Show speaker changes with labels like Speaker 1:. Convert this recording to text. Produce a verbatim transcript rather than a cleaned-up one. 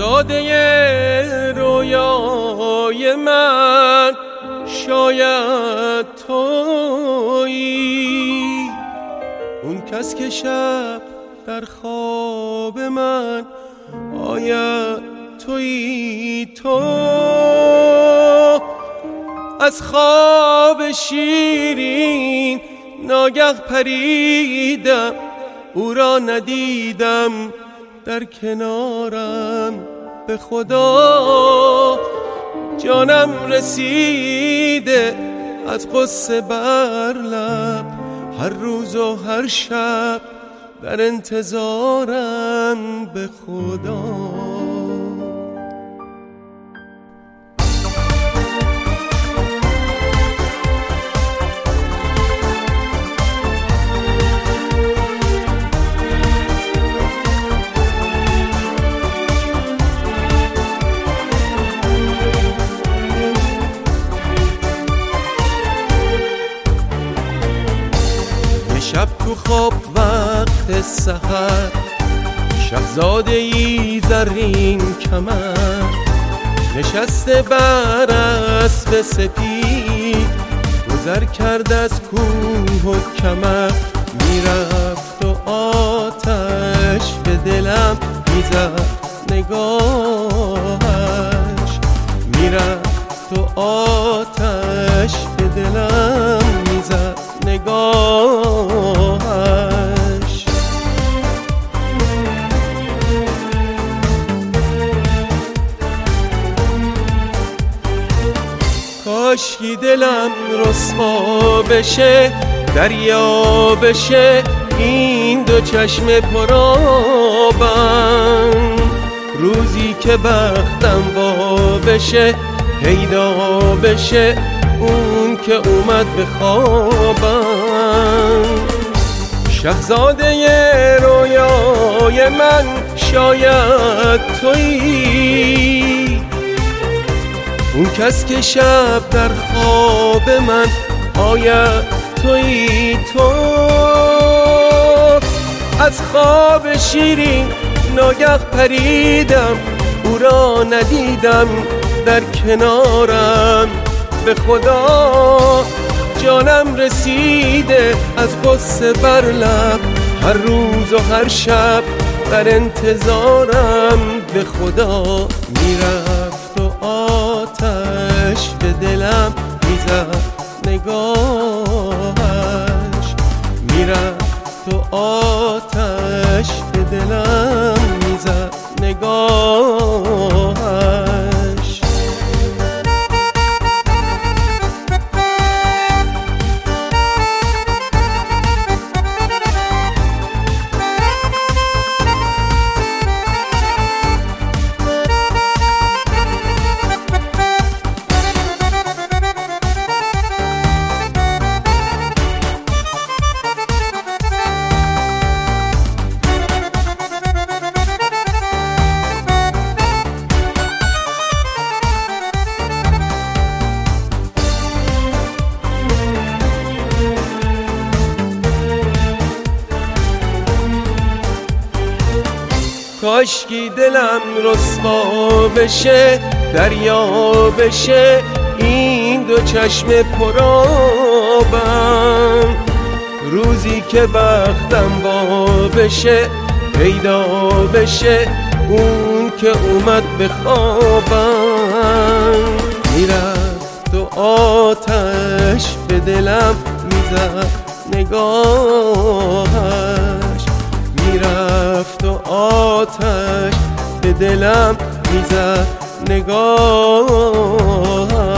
Speaker 1: شاهزاده رویای من شاید تویی، اون کس که شب در خواب من آید تویی. تو از خواب شیرین ناگه پریدم، او را ندیدم در کنارم. به خدا جانم رسیده از قصه بر لب، هر روز و هر شب در انتظارم. به خدا شب تو خواب وقت سحر، شاهزاده ای زرین کمر، نشسته بر اسب سپید، گذر کرد از کوه و کمر. میرفت و آتش به دلم میزد نگاهش، میرفت و آتش به دلم میزد نگاهش. کاشکی دلم رسوا بشه، دریا بشه، این دو چشم پرآبم. روزی که بختم وا بشه، پیدا بشه اون که اومد به خوابم. شاهزاده رویای من شاید تویی، اون کس که شب در خواب من آید تویی. تو از خواب شیرین ناگه پریدم، او را ندیدم در کنارم. به خدا جانم رسیده از قصه بر لب، هر روز و هر شب در انتظارم. به خدا میرفت و آتش به دلم میزد نگاهش، میرفت و آتش به دلم میزد نگاهش. کاشکی دلم رسوا بشه، دریا بشه، این دو چشم پرآبم. روزی که بختم وا بشه، پیدا بشه اون که اومد به خوابم. میرفت و آتش به دلم میزد نگاهش، میرفت و آتش به دلم میزد نگاهش.